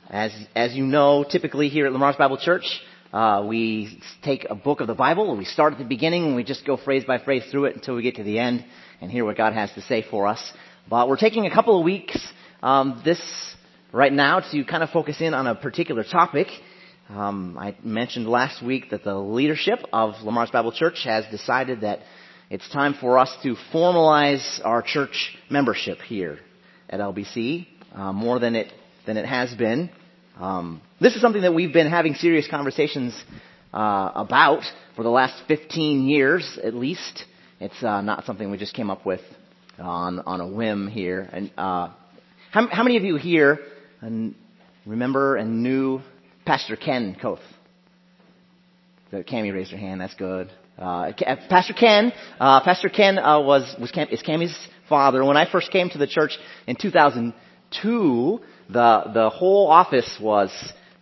As you know, typically here at Lamar's Bible Church, we take a book of the Bible and we start at the beginning and we just go phrase by phrase through it until we get to the end and hear what God has to say for us. But we're taking a couple of weeks right now to kind of focus in on a particular topic. I mentioned last week that the leadership of Lamar's Bible Church has decided that it's time for us to formalize our church membership here at LBC more than it has been. This is something that we've been having serious conversations about for the last 15 years at least. It's not something we just came up with on a whim here. And how many of you here remember and knew Pastor Ken Koth? Cammie raised her hand. That's good. Pastor Ken is Cammie's father. When I first came to the church in 2002, the whole office was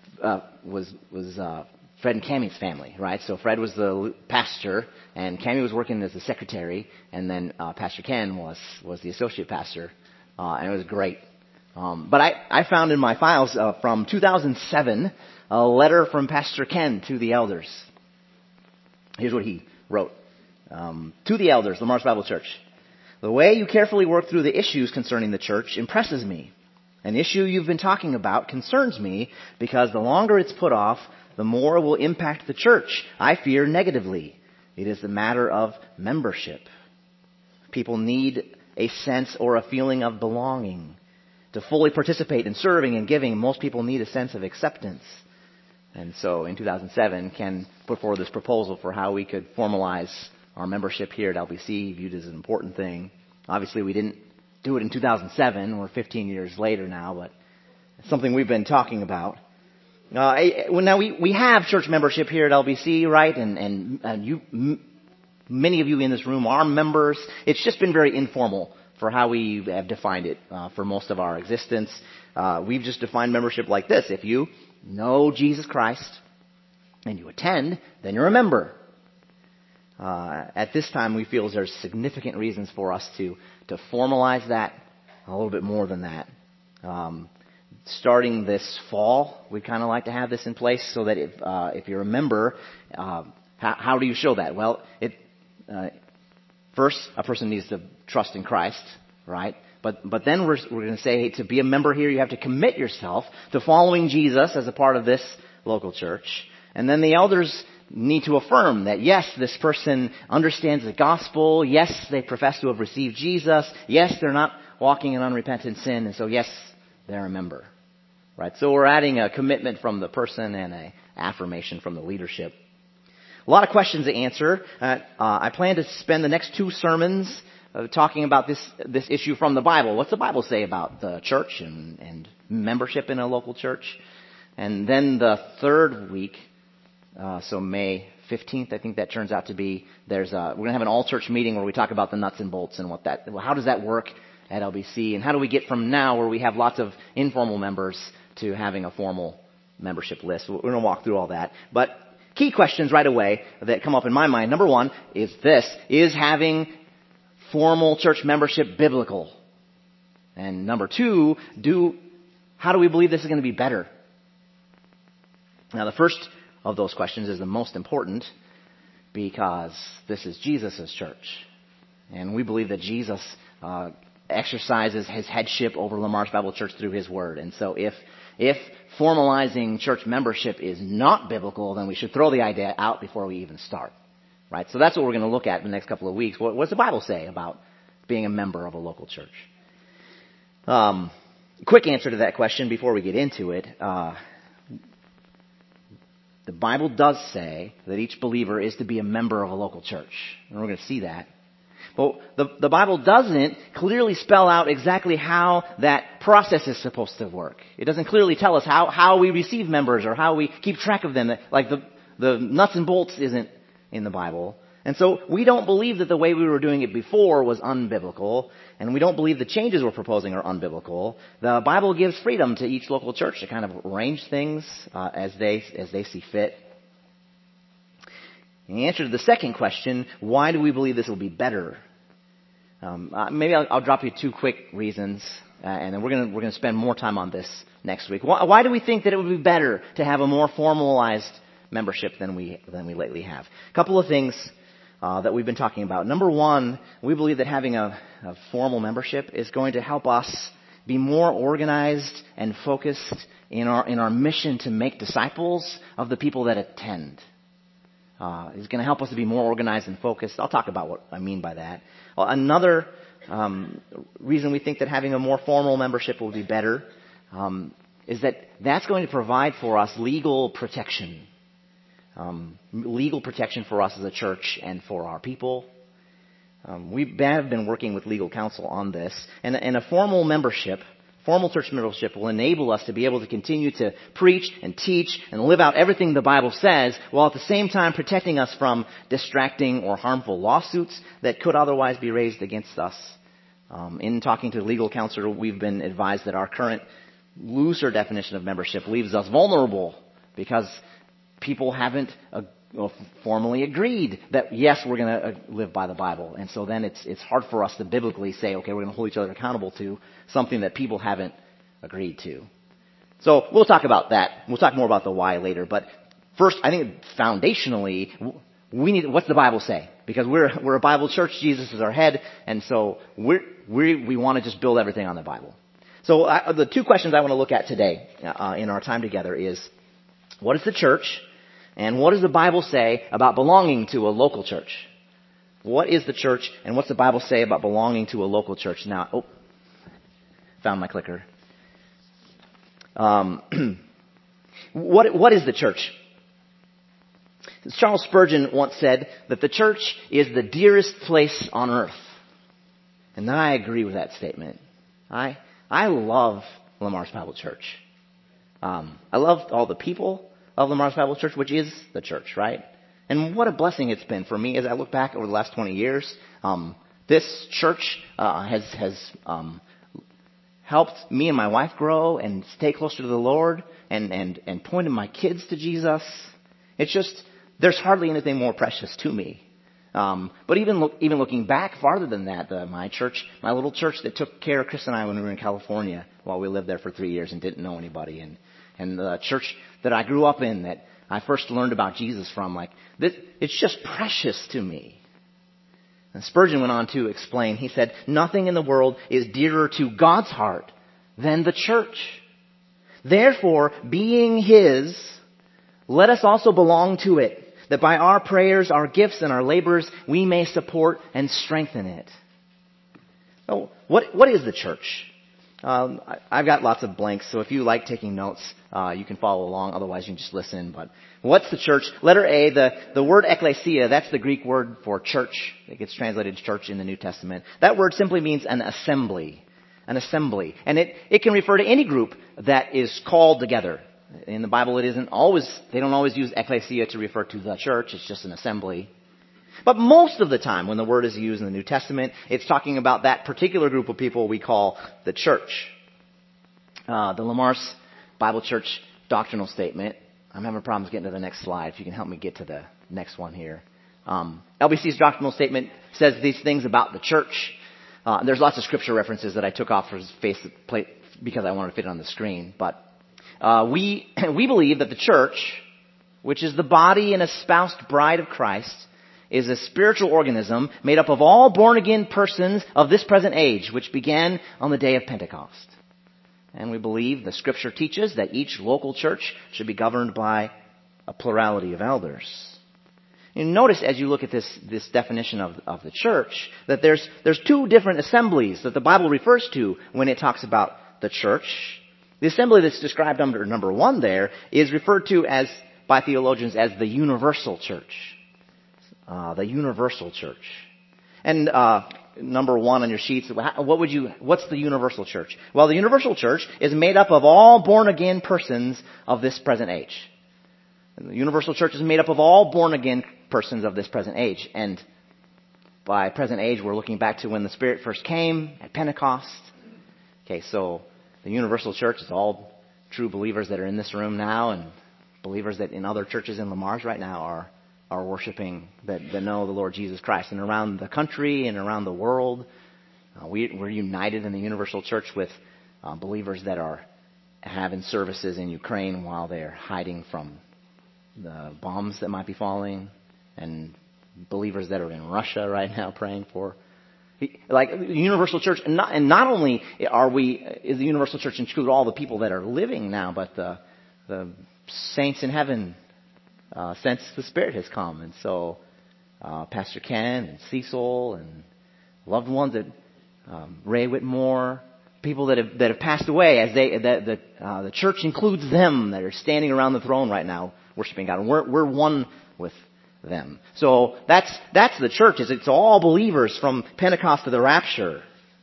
Fred and Cammie's family, right? So Fred was the pastor, and Cammie was working as the secretary, and then Pastor Ken was the associate pastor, and it was great. But I found in my files from 2007 a letter from Pastor Ken to the elders. Here's what he wrote. To the elders, Lamar's Bible Church. The way you carefully work through the issues concerning the church impresses me. An issue you've been talking about concerns me because the longer it's put off, the more it will impact the church. I fear negatively. It is the matter of membership. People need a sense or a feeling of belonging. To fully participate in serving and giving, most people need a sense of acceptance. And so in 2007, Ken put forward this proposal for how we could formalize our membership here at LBC, viewed as an important thing. Obviously, we didn't do it in 2007. We're 15 years later now, but it's something we've been talking about. Now, we have church membership here at LBC, right? And many of you in this room are members. It's just been very informal for how we have defined it for most of our existence. We've just defined membership like this. If you know Jesus Christ and you attend, then you're a member. At this time, we feel there's significant reasons for us to formalize that a little bit more than that. Starting this fall, we kind of like to have this in place so that if you're a member, how do you show that? Well, first, a person needs to trust in Christ, right? But then we're going to say, hey, to be a member here, you have to commit yourself to following Jesus as a part of this local church. And then the elders need to affirm that, yes, this person understands the gospel. Yes, they profess to have received Jesus. Yes, they're not walking in unrepentant sin. And so, yes, they're a member, right? So we're adding a commitment from the person and an affirmation from the leadership. A lot of questions to answer. I plan to spend the next 2 sermons talking about this issue from the Bible. What's the Bible say about the church and membership in a local church? And then the third week, so May 15th, I think that turns out to be, we're going to have an all-church meeting where we talk about the nuts and bolts and how does that work at LBC, and how do we get from now where we have lots of informal members to having a formal membership list. We're going to walk through all that. But key questions right away that come up in my mind. Number 1 is this: is having formal church membership biblical? And number 2, how do we believe this is going to be better? Now, the first of those questions is the most important because this is Jesus' church. And we believe that Jesus exercises his headship over Lamar's Bible Church through his word. And so if formalizing church membership is not biblical, then we should throw the idea out before we even start. Right? So that's what we're going to look at in the next couple of weeks. What does the Bible say about being a member of a local church? Quick answer to that question before we get into it. The Bible does say that each believer is to be a member of a local church. And we're going to see that. But the Bible doesn't clearly spell out exactly how that process is supposed to work. It doesn't clearly tell us how we receive members or how we keep track of them. Like the nuts and bolts isn't in the Bible. And so we don't believe that the way we were doing it before was unbiblical, and we don't believe the changes we're proposing are unbiblical. The Bible gives freedom to each local church to kind of arrange things as they see fit. In answer to the second question, why do we believe this will be better? Maybe I'll drop you 2 quick reasons, and then we're going to spend more time on this next week. Why do we think that it would be better to have a more formalized membership than we lately have? A couple of things that we've been talking about. Number one, we believe that having a formal membership is going to help us be more organized and focused in our mission to make disciples of the people that attend. It's going to help us to be more organized and focused. I'll talk about what I mean by that. Another reason we think that having a more formal membership will be better is that that's going to provide for us legal protection. Legal protection for us as a church and for our people. We have been working with legal counsel on this. And a formal church membership will enable us to be able to continue to preach and teach and live out everything the Bible says, while at the same time protecting us from distracting or harmful lawsuits that could otherwise be raised against us. In talking to legal counsel, we've been advised that our current looser definition of membership leaves us vulnerable because people haven't formally agreed that, yes, we're going to live by the Bible. And so then it's hard for us to biblically say, okay, we're going to hold each other accountable to something that people haven't agreed to. So we'll talk about that. We'll talk more about the why later. But first, I think foundationally, what's the Bible say? Because we're a Bible church. Jesus is our head. And so we want to just build everything on the Bible. So the two questions I want to look at today in our time together is, what is the church? And what does the Bible say about belonging to a local church? What is the church, and what's the Bible say about belonging to a local church? Now, found my clicker. What is the church? Charles Spurgeon once said that the church is the dearest place on earth. And I agree with that statement. I love Lamar's Bible Church. I love all the people of Lamar's Bible Church, which is the church, right? And what a blessing it's been for me as I look back over the last 20 years. This church has helped me and my wife grow and stay closer to the Lord and pointed my kids to Jesus. It's just, there's hardly anything more precious to me. But even looking back farther than that, my little church that took care of Chris and I when we were in California while we lived there for 3 years and didn't know anybody, and the church that I grew up in that I first learned about Jesus from, it's just precious to me. And Spurgeon went on to explain, he said, nothing in the world is dearer to God's heart than the church. Therefore, being His, let us also belong to it, that by our prayers, our gifts, and our labors, we may support and strengthen it. So, what is the church? I've got lots of blanks, so if you like taking notes, you can follow along. Otherwise, you can just listen. But what's the church? Letter A, the word ekklesia, that's the Greek word for church. It gets translated church in the New Testament. That word simply means an assembly. An assembly. And it can refer to any group that is called together. In the Bible, they don't always use ekklesia to refer to the church. It's just an assembly. But most of the time when the word is used in the New Testament, it's talking about that particular group of people we call the church. The Lamar's Bible Church doctrinal statement. I'm having problems getting to the next slide. If you can help me get to the next one here. LBC's doctrinal statement says these things about the church. There's lots of scripture references that I took off for because I wanted to fit it on the screen. But we believe that the church, which is the body and espoused bride of Christ, is a spiritual organism made up of all born-again persons of this present age, which began on the day of Pentecost. And we believe the Scripture teaches that each local church should be governed by a plurality of elders. You notice as you look at this definition of the church, that there's two different assemblies that the Bible refers to when it talks about the church. The assembly that's described under number 1 there is referred to by theologians as the universal church. The universal church. And number 1 on your sheets, what's the universal church? Well, the universal church is made up of all born-again persons of this present age. And the universal church is made up of all born-again persons of this present age. And by present age, we're looking back to when the Spirit first came at Pentecost. Okay, so the universal church is all true believers that are in this room now and believers that in other churches in Lamar's right now are worshiping, that know the Lord Jesus Christ. And around the country and around the world, we're united in the universal church with believers that are having services in Ukraine while they're hiding from the bombs that might be falling, and believers that are in Russia right now praying for. Like the Universal Church, and not only is the Universal Church include all the people that are living now, but the saints in heaven, since the Spirit has come. And so Pastor Ken and Cecil and loved ones that Ray Whitmore, people that have passed away, as the church includes them that are standing around the throne right now worshiping God, and we're one with them. So that's the church. It's all believers from Pentecost to the rapture.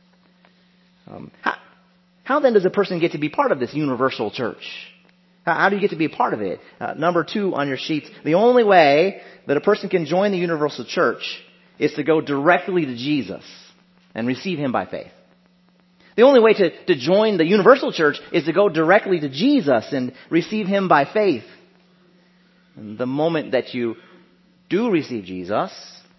How then does a person get to be part of this universal church? How do you get to be a part of it? Number 2 on your sheets. The only way that a person can join the universal church is to go directly to Jesus and receive Him by faith. The only way to join the universal church is to go directly to Jesus and receive Him by faith. And the moment that you do receive Jesus,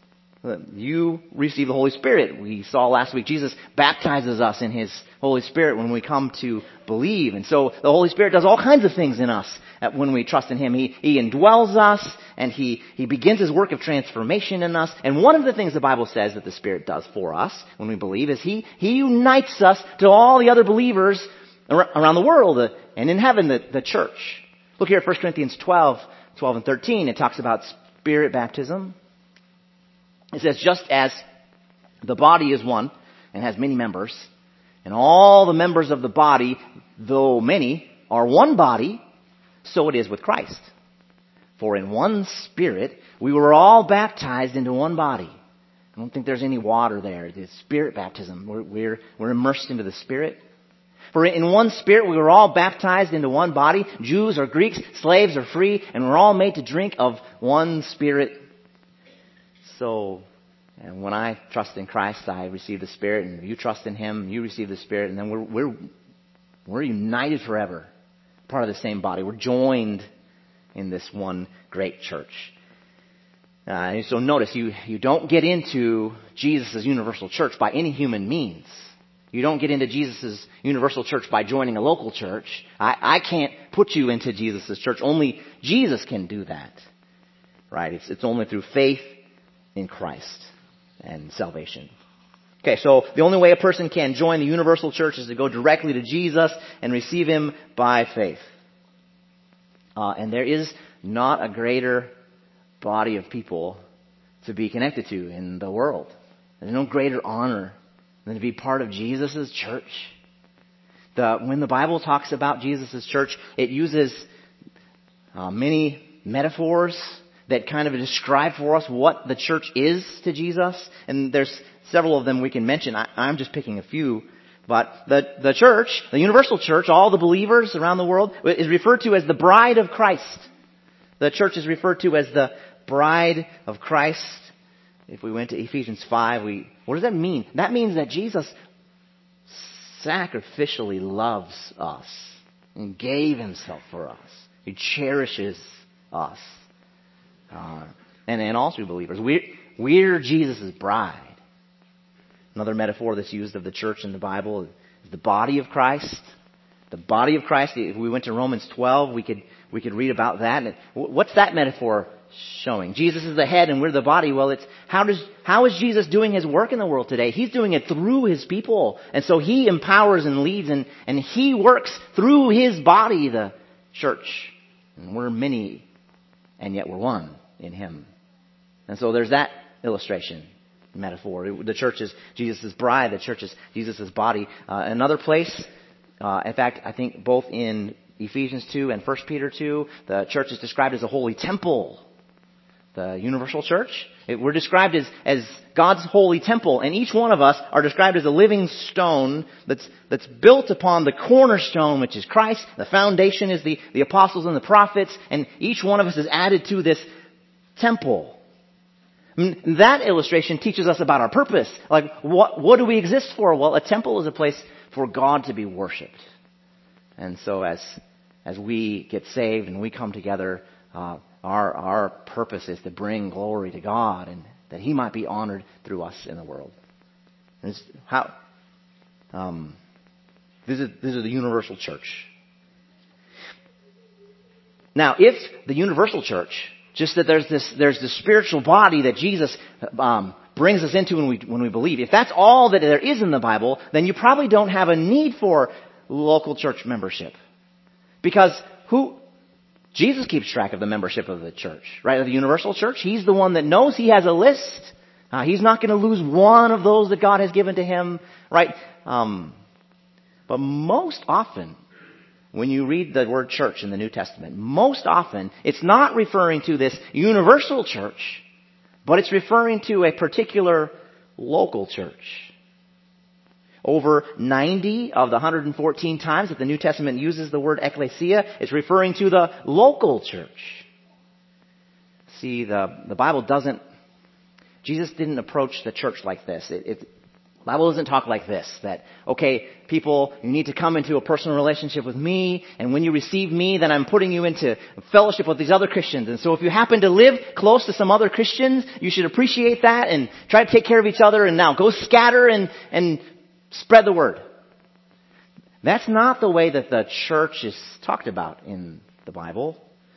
you receive the Holy Spirit. We saw last week Jesus baptizes us in His Holy Spirit when we come to believe. And so the Holy Spirit does all kinds of things in us when we trust in Him. He indwells us, and He begins His work of transformation in us. And one of the things the Bible says that the Spirit does for us when we believe is He unites us to all the other believers around the world and in heaven, the church. Look here at 1 Corinthians 12 and 13. It talks about Spirit baptism. It says, just as the body is one and has many members, and all the members of the body, though many, are one body, so it is with Christ. For in one Spirit we were all baptized into one body. I don't think there's any water there. It's Spirit baptism. We're immersed into the Spirit. For in one Spirit we were all baptized into one body, Jews or Greeks, slaves or free, and we're all made to drink of one Spirit. So, and when I trust in Christ, I receive the Spirit, and if you trust in Him, you receive the Spirit, and then we're united forever, part of the same body. We're joined in this one great church. So notice, you don't get into Jesus' universal church by any human means. You don't get into Jesus' universal church by joining a local church. I can't put you into Jesus' church. Only Jesus can do that. Right? It's only through faith in Christ and salvation. Okay, so the only way a person can join the universal church is to go directly to Jesus and receive Him by faith. And there is not a greater body of people to be connected to in the world. There's no greater honor than to be part of Jesus' church. When the Bible talks about Jesus' church, it uses many metaphors that kind of describe for us what the church is to Jesus. And there's several of them we can mention. I'm just picking a few. But the church, the universal church, all the believers around the world, is referred to as the bride of Christ. The church is referred to as the bride of Christ. If we went to Ephesians 5, what does that mean? That means that Jesus sacrificially loves us and gave Himself for us. He cherishes us. And also believers. We're Jesus' bride. Another metaphor that's used of the church in the Bible is the body of Christ. The body of Christ. If we went to Romans 12, we could read about that. And what's that metaphor showing? Jesus is the head and we're the body. Well, it's how is Jesus doing His work in the world today? He's doing it through His people. And so He empowers and leads and He works through His body, the church. And we're many, and yet we're one in Him. And so there's that illustration, metaphor. The church is Jesus' bride. The church is Jesus' body. Another place, in fact, I think both in Ephesians 2 and 1 Peter 2, the church is described as a holy temple. The universal church, we're described as God's holy temple, and each one of us are described as a living stone that's built upon the cornerstone, which is Christ. The foundation is the apostles and the prophets, and each one of us is added to this temple. And that illustration teaches us about our purpose. Like, what do we exist for? Well, a temple is a place for God to be worshipped. And so as we get saved and we come together, our purpose is to bring glory to God and that He might be honored through us in the world. And this is the universal church. Now, if the universal church, just that there's this spiritual body that Jesus brings us into when we believe, if that's all that there is in the Bible, then you probably don't have a need for local church membership. Because Jesus keeps track of the membership of the church, right? Of the universal church. He's the one that knows. He has a list. He's not going to lose one of those that God has given to him, right? But most often, when you read the word church in the New Testament, most often it's not referring to this universal church, but it's referring to a particular local church. Over 90 of the 114 times that the New Testament uses the word ecclesia, it's referring to the local church. See, the Bible Jesus didn't approach the church like this. The Bible doesn't talk like this, that, okay, people, you need to come into a personal relationship with me, and when you receive me, then I'm putting you into fellowship with these other Christians. And so if you happen to live close to some other Christians, you should appreciate that and try to take care of each other, and now go scatter and spread the word. That's not the way that the church is talked about in the Bible.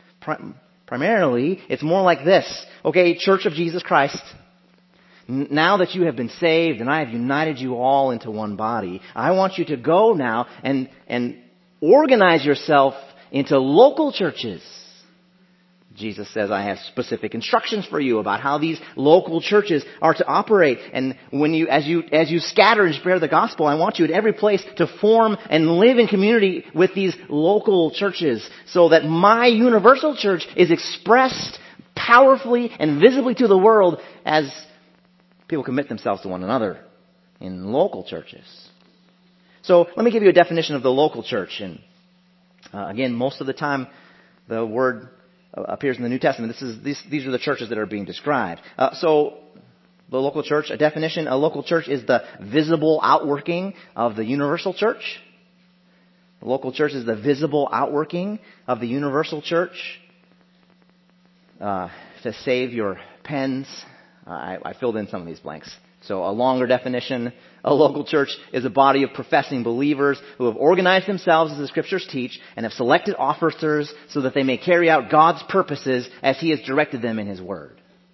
Primarily, it's more like this. Okay, Church of Jesus Christ, now that you have been saved and I have united you all into one body, I want you to go now and organize yourself into local churches. Jesus says, I have specific instructions for you about how these local churches are to operate. And as you scatter and spread the gospel, I want you at every place to form and live in community with these local churches, so that my universal church is expressed powerfully and visibly to the world as people commit themselves to one another in local churches. So let me give you a definition of the local church. And again, most of the time the word appears in the New Testament. These are the churches that are being described. So the local church, a definition, a local church is the visible outworking of the universal church. The local church is the visible outworking of the universal church. To save your pens, I filled in some of these blanks. So a longer definition, a local church is a body of professing believers who have organized themselves as the Scriptures teach and have selected officers so that they may carry out God's purposes as He has directed them in His Word.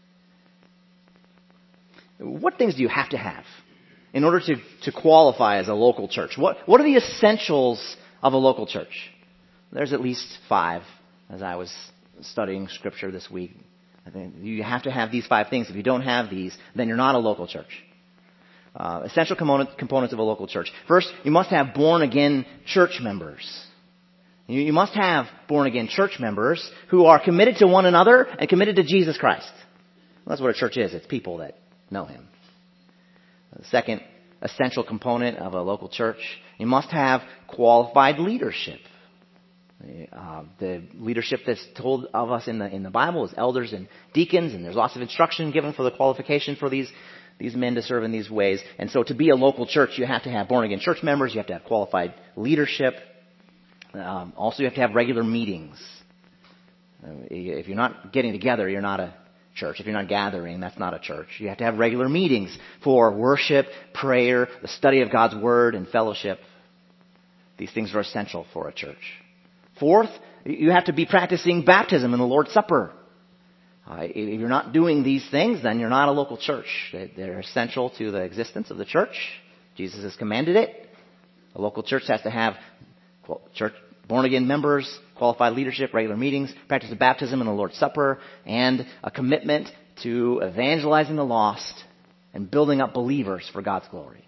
What things do you have to have in order to qualify as a local church? What are the essentials of a local church? There's at least 5 as I was studying Scripture this week. I think you have to have these 5 things. If you don't have these, then you're not a local church. Essential components of a local church. First, you must have born-again church members. You must have born-again church members who are committed to one another and committed to Jesus Christ. Well, that's what a church is. It's people that know Him. The second essential component of a local church, you must have qualified leadership. The leadership that's told of us in the Bible is elders and deacons, and there's lots of instruction given for the qualification for these men to serve in these ways. And so to be a local church, you have to have born-again church members, you have to have qualified leadership. Also, you have to have regular meetings. If you're not getting together, you're not a church. If you're not gathering, that's not a church. You have to have regular meetings for worship, prayer, the study of God's Word, and fellowship. These things are essential for a church. Fourth, you have to be practicing baptism and the Lord's Supper. If you're not doing these things, then you're not a local church. They're essential to the existence of the church. Jesus has commanded it. A local church has to have born-again members, qualified leadership, regular meetings, practice of baptism and the Lord's Supper, and a commitment to evangelizing the lost and building up believers for God's glory.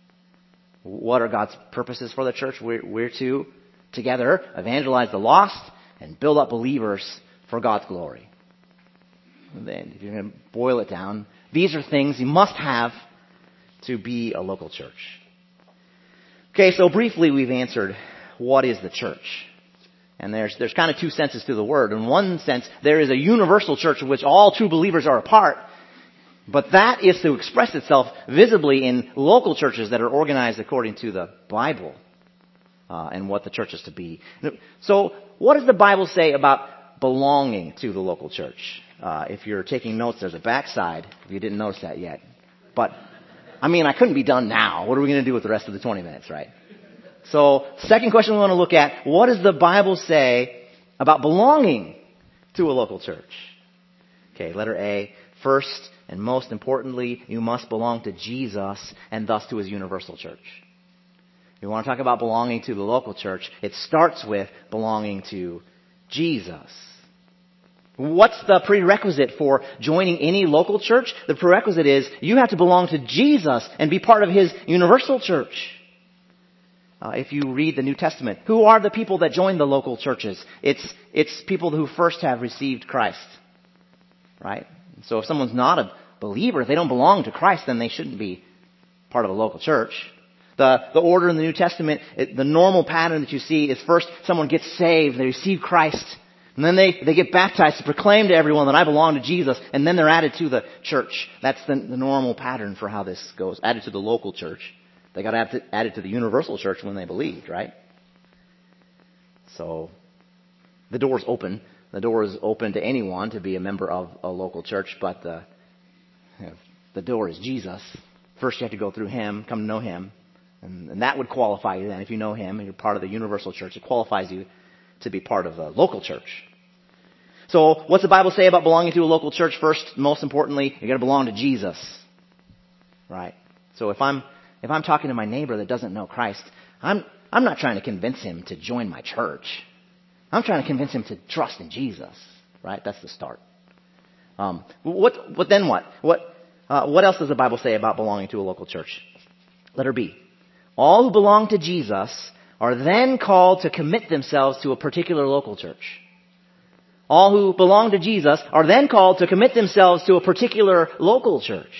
What are God's purposes for the church? We're to together evangelize the lost and build up believers for God's glory. And then, if you're going to boil it down, these are things you must have to be a local church. Okay, so briefly we've answered what is the church. And there's kind of 2 senses to the word. In one sense, there is a universal church of which all true believers are a part. But that is to express itself visibly in local churches that are organized according to the Bible. And what the church is to be. So, what does the Bible say about belonging to the local church? If you're taking notes, there's a backside, if you didn't notice that yet. But, I couldn't be done now. What are we going to do with the rest of the 20 minutes, right? So, second question we want to look at, what does the Bible say about belonging to a local church? Okay, letter A. First and most importantly, you must belong to Jesus and thus to His universal church. You want to talk about belonging to the local church, it starts with belonging to Jesus. What's the prerequisite for joining any local church? The prerequisite is you have to belong to Jesus and be part of His universal church. If you read the New Testament, who are the people that join the local churches? It's people who first have received Christ. Right? So if someone's not a believer, if they don't belong to Christ, then they shouldn't be part of a local church. The order in the New Testament, the normal pattern that you see is first someone gets saved, they receive Christ, and then they get baptized to proclaim to everyone that I belong to Jesus, and then they're added to the church. That's the normal pattern for how this goes. Added to the local church. They got added to the universal church when they believed, right? So the door's open. The door is open to anyone to be a member of a local church, but the door is Jesus. First you have to go through Him, come to know Him. And that would qualify you then. If you know Him and you're part of the universal church, it qualifies you to be part of a local church. So what's the Bible say about belonging to a local church? First, most importantly, you got to belong to Jesus. Right? So if I'm talking to my neighbor that doesn't know Christ, I'm not trying to convince him to join my church. I'm trying to convince him to trust in Jesus. Right? That's the start. What then what? What else does the Bible say about belonging to a local church? Letter B. All who belong to Jesus are then called to commit themselves to a particular local church. All who belong to Jesus are then called to commit themselves to a particular local church.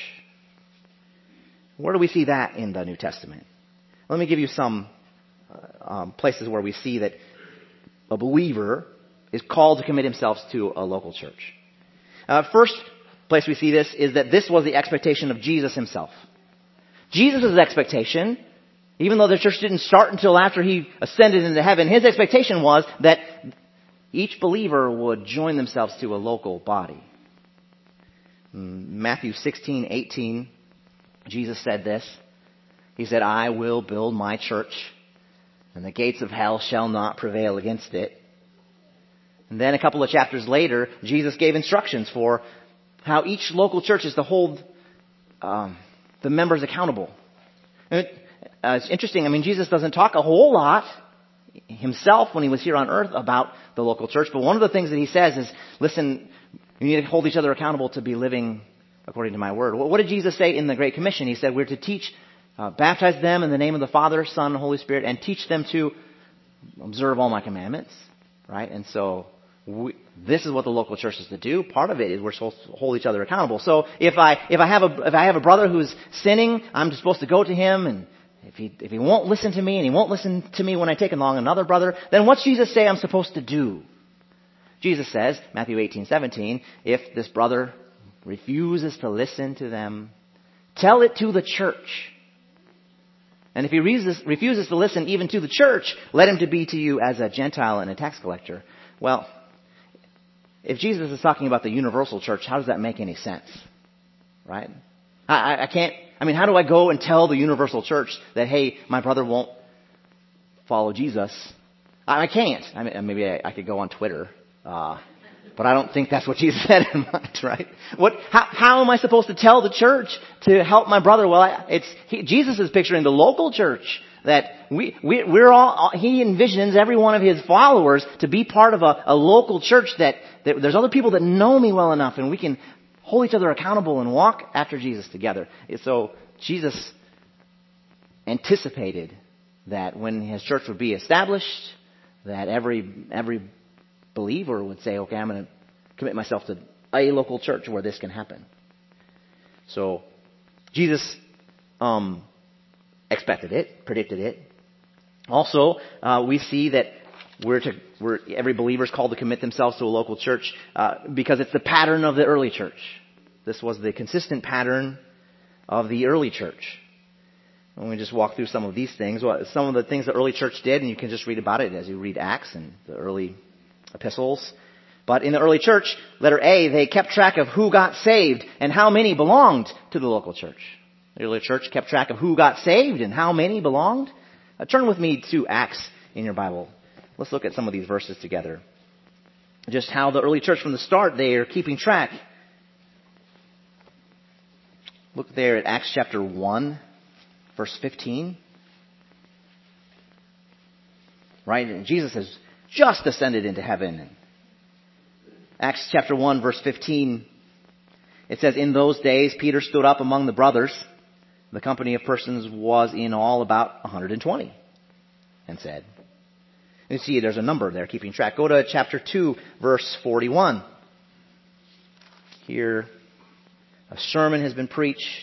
Where do we see that in the New Testament? Let me give you some places where we see that a believer is called to commit himself to a local church. First place we see this is that this was the expectation of Jesus Himself. Jesus' expectation, even though the church didn't start until after He ascended into heaven, His expectation was that each believer would join themselves to a local body. Matthew 16:18, Jesus said this. He said, I will build my church, and the gates of hell shall not prevail against it. And then a couple of chapters later, Jesus gave instructions for how each local church is to hold the members accountable. It's interesting. I mean, Jesus doesn't talk a whole lot Himself when He was here on earth about the local church. But one of the things that He says is, listen, you need to hold each other accountable to be living according to my word. What did Jesus say in the Great Commission? He said we're to teach, baptize them in the name of the Father, Son, and Holy Spirit, and teach them to observe all my commandments. Right? And so this is what the local church is to do. Part of it is we're supposed to hold each other accountable. So if I have a brother who's sinning, I'm supposed to go to him, and if he won't listen to me, and he won't listen to me when I take along another brother, then what's Jesus say I'm supposed to do? Jesus says, Matthew 18:17, if this brother refuses to listen to them, tell it to the church. And if he refuses to listen even to the church, let him to be to you as a Gentile and a tax collector. Well, if Jesus is talking about the universal church, how does that make any sense? Right? I can't, how do I go and tell the universal church that, hey, my brother won't follow Jesus? I can't. Maybe I could go on Twitter, but I don't think that's what Jesus had in mind, right? How am I supposed to tell the church to help my brother? Well, Jesus is picturing the local church that we're all, He envisions every one of His followers to be part of a local church that there's other people that know me well enough, and we can hold each other accountable and walk after Jesus together. So Jesus anticipated that when His church would be established, that every believer would say, okay, I'm going to commit myself to a local church where this can happen. So Jesus expected it, predicted it. Also, we see that every believer is called to commit themselves to a local church because it's the pattern of the early church. This was the consistent pattern of the early church. Let me just walk through some of these things. Some of the things the early church did, and you can just read about it as you read Acts and the early epistles. But in the early church, letter A, they kept track of who got saved and how many belonged to the local church. The early church kept track of who got saved and how many belonged. Turn with me to Acts in your Bible. Let's look at some of these verses together. just how the early church from the start, they are keeping track. Look there at Acts chapter 1, verse 15. Right? And Jesus has just ascended into heaven. Acts chapter 1, verse 15, it says, "In those days Peter stood up among the brothers. The company of persons was in all about 120, and said," you see there's a number there keeping track. Go to chapter 2, verse 41. Here, a sermon has been preached,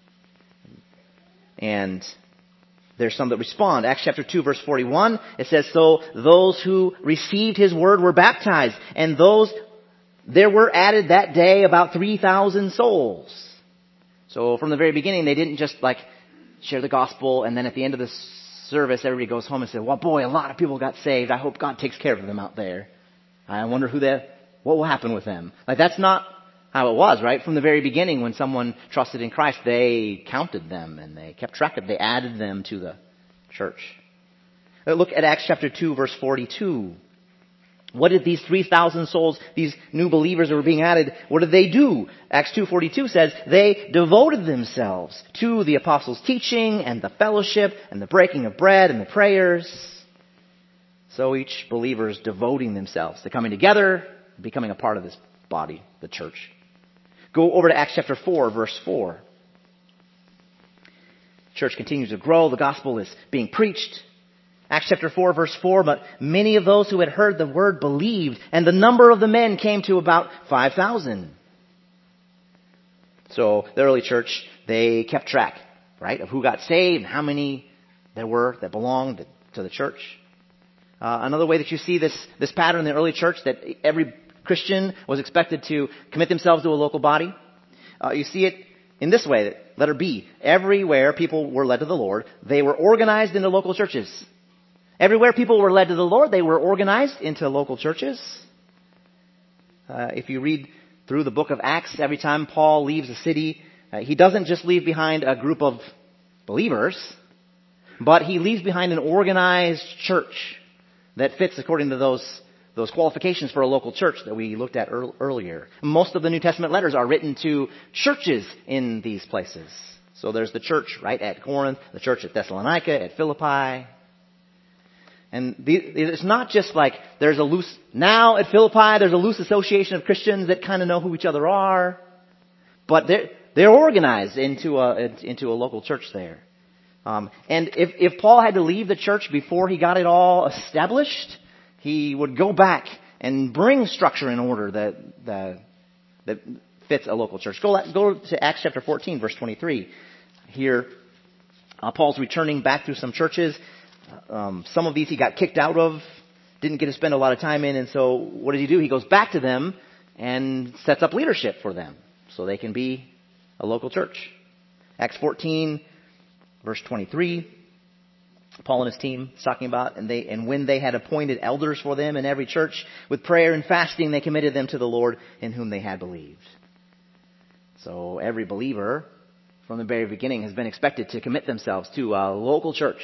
and there's some that respond. Acts chapter 2, verse 41, it says, "So those who received his word were baptized, and there were added that day about 3,000 souls." So from the very beginning, they didn't just share the gospel, and then at the end of the service, everybody goes home and says, "Well, boy, a lot of people got saved. I hope God takes care of them out there. I wonder what will happen with them." That's not how it was, right? From the very beginning, when someone trusted in Christ, they counted them and they kept track of them. They added them to the church. Look at Acts chapter 2, verse 42. What did these 3,000 souls, these new believers that were being added, what did they do? Acts 2:42 says, "They devoted themselves to the apostles' teaching and the fellowship and the breaking of bread and the prayers." So each believer is devoting themselves to coming together, becoming a part of this body, the church. Go over to Acts chapter 4, verse 4. Church continues to grow. The gospel is being preached. Acts chapter 4, verse 4, "But many of those who had heard the word believed, and the number of the men came to about 5,000. So the early church, they kept track, right, of who got saved and how many there were that belonged to the church. Another way that you see this pattern in the early church, that every Christian was expected to commit themselves to a local body. You see it in this way, letter B. Everywhere people were led to the Lord, they were organized into local churches. Everywhere people were led to the Lord, they were organized into local churches. If you read through the book of Acts, every time Paul leaves a city, he doesn't just leave behind a group of believers, but he leaves behind an organized church that fits according to those qualifications for a local church that we looked at earlier. Most of the New Testament letters are written to churches in these places. So there's the church, right, at Corinth, the church at Thessalonica, at Philippi. And it's not just now at Philippi there's a loose association of Christians that kind of know who each other are. But they're organized into a local church there. And if Paul had to leave the church before he got it all established, he would go back and bring structure and order that fits a local church. Go to Acts chapter 14, verse 23. Here, Paul's returning back through some churches. Some of these he got kicked out of, didn't get to spend a lot of time in, and so what does he do? He goes back to them and sets up leadership for them so they can be a local church. Acts 14, verse 23, Paul and his team is talking about, and when they had appointed elders for them in every church, with prayer and fasting they committed them to the Lord in whom they had believed. So every believer from the very beginning has been expected to commit themselves to a local church.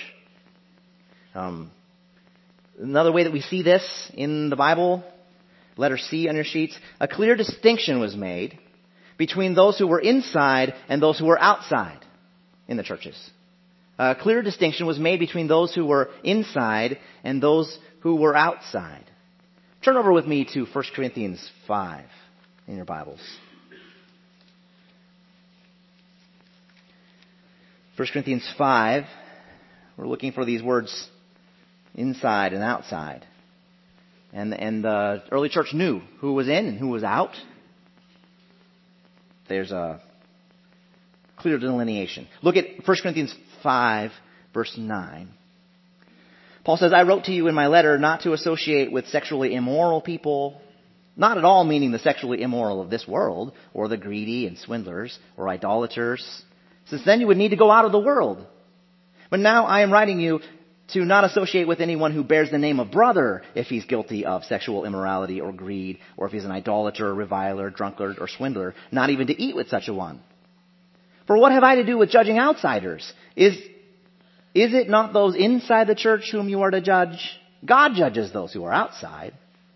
Another way that we see this in the Bible, letter C on your sheets, a clear distinction was made between those who were inside and those who were outside in the churches. A clear distinction was made between those who were inside and those who were outside. Turn over with me to 1 Corinthians 5 in your Bibles. 1 Corinthians 5, we're looking for these words inside and outside. And the early church knew who was in and who was out. There's a clear delineation. Look at 1 Corinthians 5, verse 9. Paul says, "I wrote to you in my letter not to associate with sexually immoral people, not at all meaning the sexually immoral of this world, or the greedy and swindlers, or idolaters, since then you would need to go out of the world. But now I am writing you to not associate with anyone who bears the name of brother if he's guilty of sexual immorality or greed, or if he's an idolater, reviler, drunkard, or swindler, not even to eat with such a one. For what have I to do with judging outsiders? Is it not those inside the church whom you are to judge? God judges those who are outside.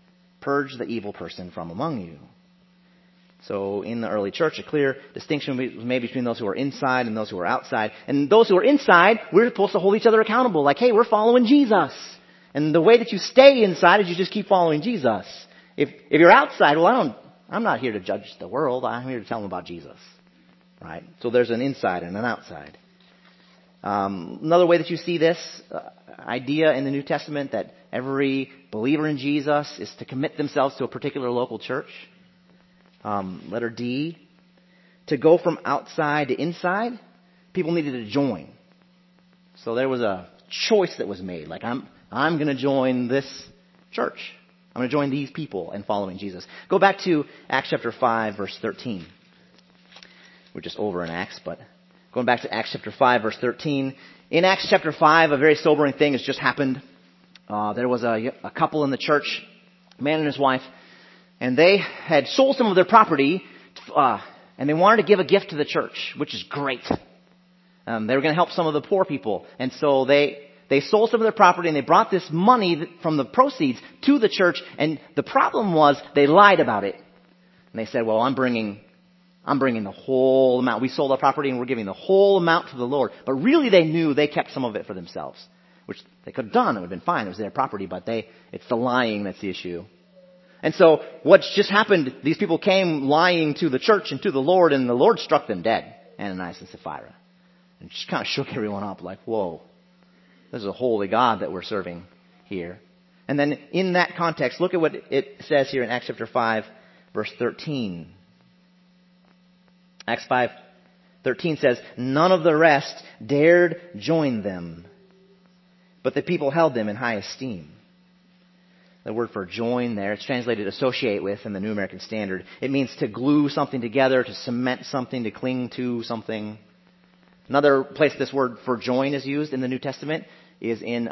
purge the evil person from among you. So in the early church, a clear distinction was made between those who are inside and those who are outside. And those who are inside, we're supposed to hold each other accountable. Like, hey, we're following Jesus. And the way that you stay inside is you just keep following Jesus. If you're outside, well, I'm not here to judge the world. I'm here to tell them about Jesus. Right? So there's an inside and an outside. Another way that you see this idea in the New Testament, that every believer in Jesus is to commit themselves to a particular local church. Letter D, to go from outside to inside, people needed to join. So there was a choice that was made. Like, I'm going to join this church. I'm going to join these people in following Jesus. Go back to Acts chapter 5, verse 13. We're just over in Acts, but going back to Acts chapter 5, verse 13. In Acts chapter 5, a very sobering thing has just happened. There was a couple in the church, a man and his wife, and they had sold some of their property, and they wanted to give a gift to the church, which is great. They were going to help some of the poor people. And so they sold some of their property, and they brought this money from the proceeds to the church. And the problem was they lied about it. And they said, well, I'm bringing the whole amount. We sold our property, and we're giving the whole amount to the Lord. But really they knew they kept some of it for themselves, which they could have done. It would have been fine. It was their property, but it's the lying that's the issue. And so what's just happened, these people came lying to the church and to the Lord, and the Lord struck them dead, Ananias and Sapphira. And just kind of shook everyone up like, whoa, this is a holy God that we're serving here. And then in that context, look at what it says here in Acts chapter 5, verse 13. Acts 5:13 says, none of the rest dared join them, but the people held them in high esteem. The word for join there, it's translated associate with in the New American Standard. It means to glue something together, to cement something, to cling to something. Another place this word for join is used in the New Testament is in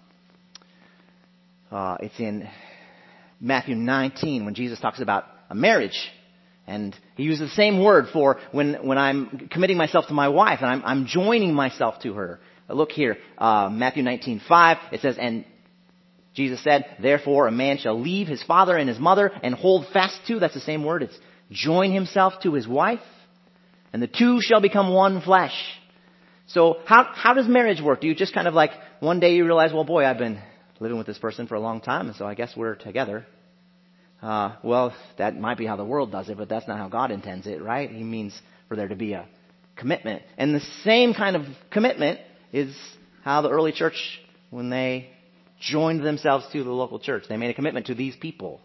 it's in Matthew 19 when Jesus talks about a marriage. And he uses the same word for when I'm committing myself to my wife and I'm joining myself to her. Look here, Matthew 19:5, it says, and Jesus said, therefore a man shall leave his father and his mother and hold fast to, that's the same word, it's join himself to his wife, and the two shall become one flesh. So how does marriage work? Do you just kind of like, one day you realize, well boy, I've been living with this person for a long time, and so I guess we're together. Well, that might be how the world does it, but that's not how God intends it, right? He means for there to be a commitment. And the same kind of commitment is how the early church, when they joined themselves to the local church, they made a commitment to these people.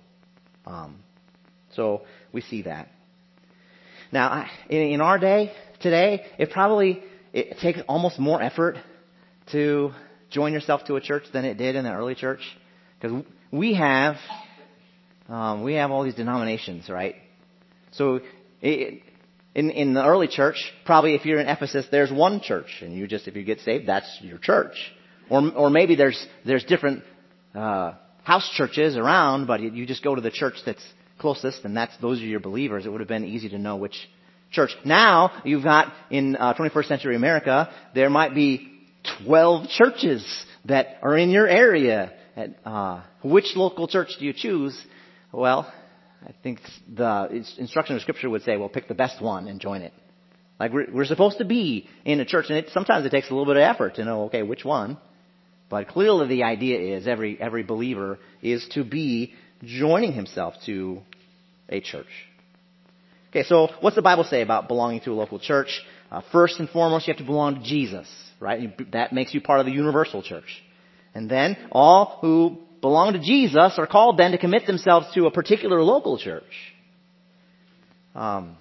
So we see that. Now, in our day, today, it takes almost more effort to join yourself to a church than it did in the early church. Because we have all these denominations, right? So in the early church, probably if you're in Ephesus, there's one church, and if you get saved, that's your church. Or maybe there's different house churches around, but you just go to the church that's closest, and those are your believers. It would have been easy to know which church. Now you've got in 21st century America, there might be 12 churches that are in your area. Which local church do you choose? Well, I think the instruction of Scripture would say, well, pick the best one and join it. Like we're supposed to be in a church, and sometimes it takes a little bit of effort to know, okay, which one. But clearly the idea is every believer is to be joining himself to a church. Okay, so what's the Bible say about belonging to a local church? First and foremost, you have to belong to Jesus, right? That makes you part of the universal church. And then all who belong to Jesus are called then to commit themselves to a particular local church. Another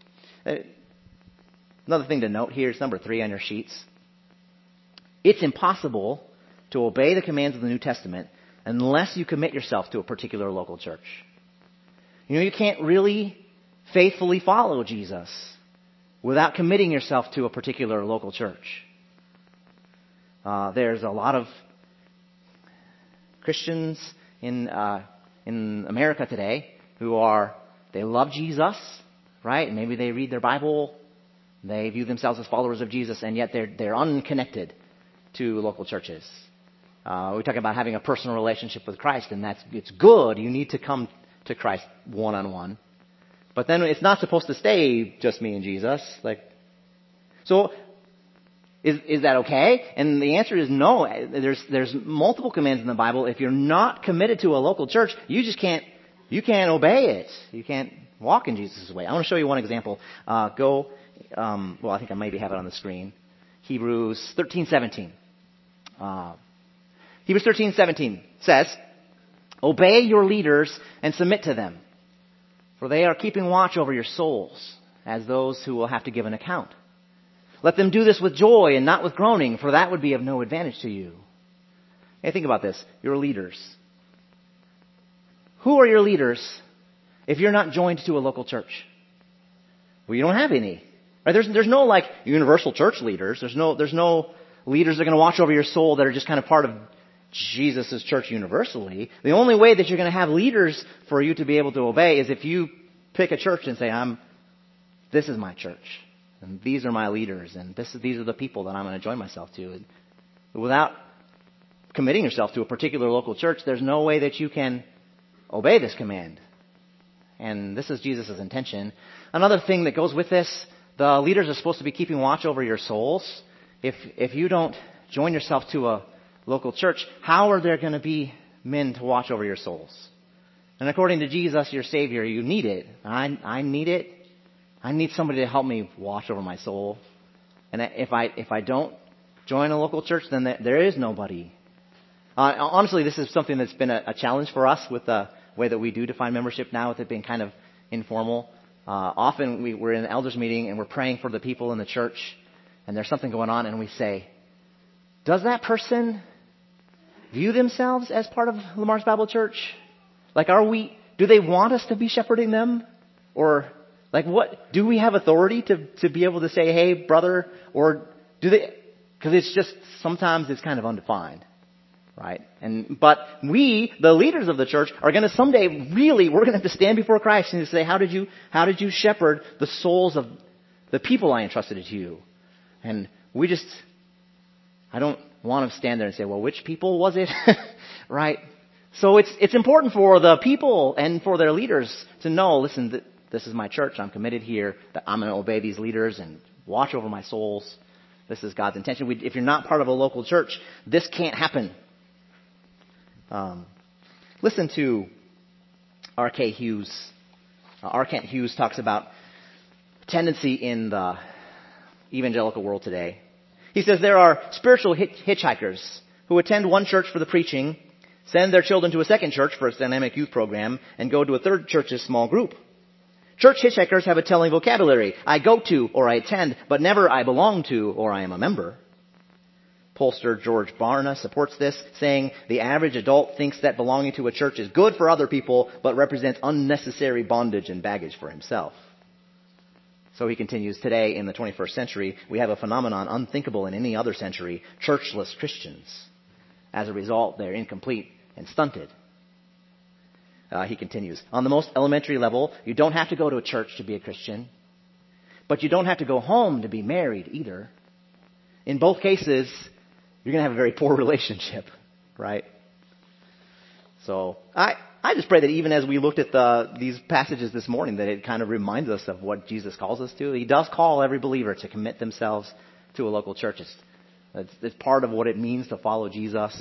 thing to note here is number 3 on your sheets. It's impossible to obey the commands of the New Testament unless you commit yourself to a particular local church. You can't really faithfully follow Jesus without committing yourself to a particular local church. There's a lot of Christians in America today they love Jesus, right? And maybe they read their Bible, they view themselves as followers of Jesus, and yet they're unconnected to local churches. We talk about having a personal relationship with Christ, and it's good. You need to come to Christ one-on-one. But then it's not supposed to stay just me and Jesus. So is that okay? And the answer is no. There's multiple commands in the Bible. If you're not committed to a local church, you can't obey it. You can't walk in Jesus' way. I want to show you one example. I think I maybe have it on the screen. Hebrews 13:17. Hebrews 13:17 says, "Obey your leaders and submit to them, for they are keeping watch over your souls as those who will have to give an account. Let them do this with joy and not with groaning, for that would be of no advantage to you." Hey, think about this. Your leaders. Who are your leaders if you're not joined to a local church? Well, you don't have any. Right? There's no universal church leaders. There's no leaders that are going to watch over your soul that are just kind of part of Jesus' church universally. The only way that you're going to have leaders for you to be able to obey is if you pick a church and say, this is my church, and these are my leaders, and these are the people that I'm going to join myself to. And without committing yourself to a particular local church, there's no way that you can obey this command. And this is Jesus' intention. Another thing that goes with this, the leaders are supposed to be keeping watch over your souls. If you don't join yourself to a local church, how are there going to be men to watch over your souls? And according to Jesus, your Savior, you need it. I need it. I need somebody to help me watch over my soul. And if I don't join a local church, then there is nobody. Honestly, this is something that's been a challenge for us with the way that we do define membership now, with it being kind of informal. Often we're in an elders meeting and we're praying for the people in the church, and there's something going on, and we say, does that person view themselves as part of Lamar's Bible Church? Do they want us to be shepherding them? Or what, do we have authority to be able to say, hey, brother, or do they, because it's just, sometimes it's kind of undefined, right? But we, the leaders of the church, are going to someday we're going to have to stand before Christ and say, how did you shepherd the souls of the people I entrusted to you? And I don't want to stand there and say, well, which people was it? Right? So it's important for the people and for their leaders to know, listen, this is my church. I'm committed here. That I'm going to obey these leaders and watch over my souls. This is God's intention. If you're not part of a local church, this can't happen. Listen to R. Kent Hughes talks about tendency in the evangelical world today. He says there are spiritual hitchhikers who attend one church for the preaching, send their children to a second church for its dynamic youth program, and go to a third church's small group. Church hitchhikers have a telling vocabulary. I go to or I attend, but never I belong to or I am a member. Pollster George Barna supports this, saying the average adult thinks that belonging to a church is good for other people, but represents unnecessary bondage and baggage for himself. So he continues, today in the 21st century, we have a phenomenon unthinkable in any other century, churchless Christians. As a result, they're incomplete and stunted. He continues, on the most elementary level, you don't have to go to a church to be a Christian, but you don't have to go home to be married either. In both cases, you're going to have a very poor relationship, right? So I just pray that even as we looked at these passages this morning, that it kind of reminds us of what Jesus calls us to. He does call every believer to commit themselves to a local church. It's part of what it means to follow Jesus.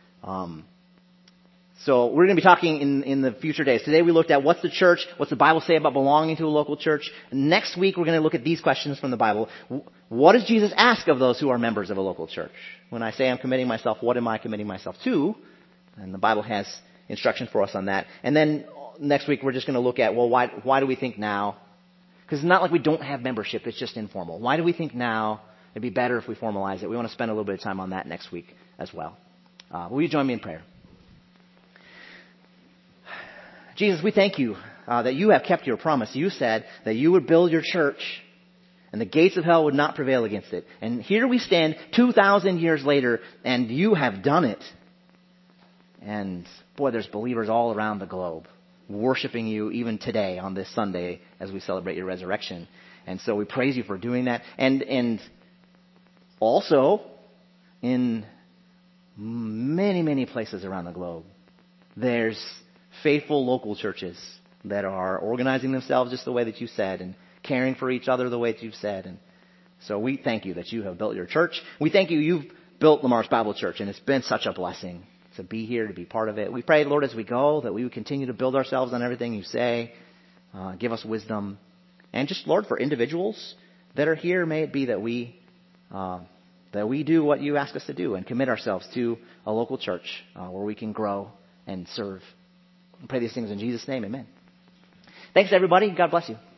So we're going to be talking in the future days. Today we looked at what's the church, what's the Bible say about belonging to a local church. Next week we're going to look at these questions from the Bible. What does Jesus ask of those who are members of a local church? When I say I'm committing myself, what am I committing myself to? And the Bible has instructions for us on that. And then next week we're just going to look at, well, why do we think now? Because it's not like we don't have membership, it's just informal. Why do we think now it'd be better if we formalize it? We want to spend a little bit of time on that next week as well. Will you join me in prayer? Jesus, we thank you that you have kept your promise. You said that you would build your church and the gates of hell would not prevail against it. And here we stand 2,000 years later, and you have done it. And boy, there's believers all around the globe worshiping you even today on this Sunday as we celebrate your resurrection. And so we praise you for doing that. And also in many, many places around the globe, there's faithful local churches that are organizing themselves just the way that you said and caring for each other the way that you've said. And so we thank you that you have built your church. We thank you you've built Lamar's Bible Church, and it's been such a blessing to be here, to be part of it. We pray, Lord, as we go, that we would continue to build ourselves on everything you say. Give us wisdom. And just, Lord, for individuals that are here, may it be that we do what you ask us to do and commit ourselves to a local church where we can grow and serve. I pray these things in Jesus' name. Amen. Thanks, everybody. God bless you.